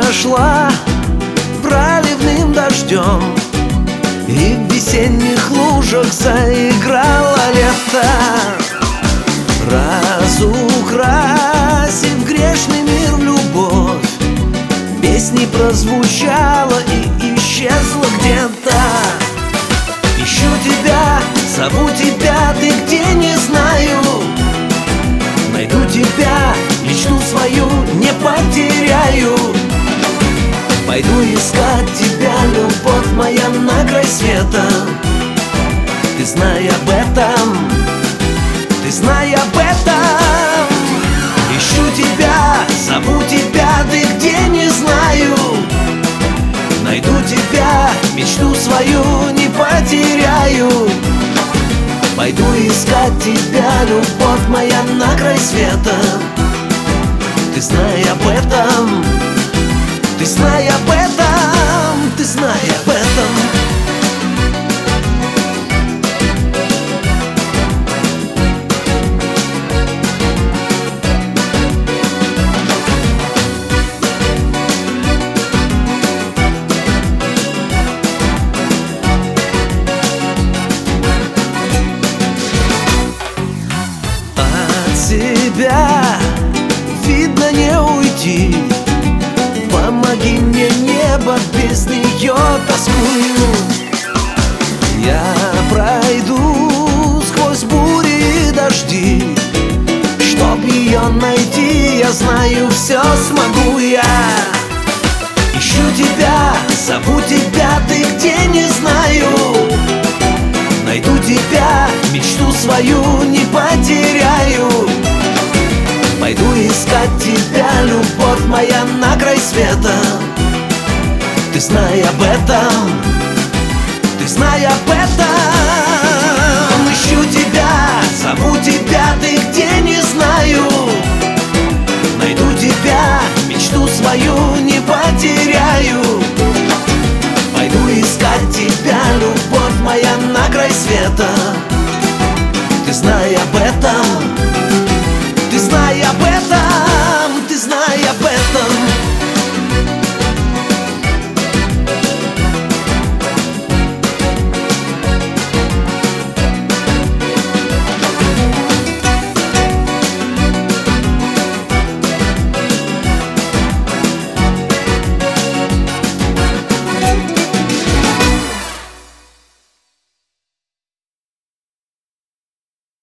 прошла проливным дождем, и в весенних лужах заиграло лето. Разукрасив грешный мир в любовь, песни прозвучала и исчезла где-то. Ищу тебя, зову тебя, ты где, не знаю. Найду тебя, мечту свою не потеряю. Пойду искать тебя, любовь моя, на край света. Ты знай об этом, ты знай об этом. Ищу тебя, зову тебя, ты где, не знаю. Найду тебя, мечту свою не потеряю. Пойду искать тебя, любовь моя, на край света. Ты знай об этом, ты знай об этом, ты знай об этом. Тебя видно не уйти. Помоги мне, небо, без нее тоскую. Я пройду сквозь бури и дожди. Чтоб ее найти, я знаю, все смогу я. Ищу тебя, зову тебя, ты где, не знаю. Найду тебя, мечту свою не потеряю. Пойду искать тебя, любовь моя, на край света. Ты знай об этом, ты знай об этом. Ищу тебя, зову тебя, ты где, не знаю. Найду тебя, мечту свою не потеряю. Пойду искать тебя, любовь моя, на край света. Ты знай об этом.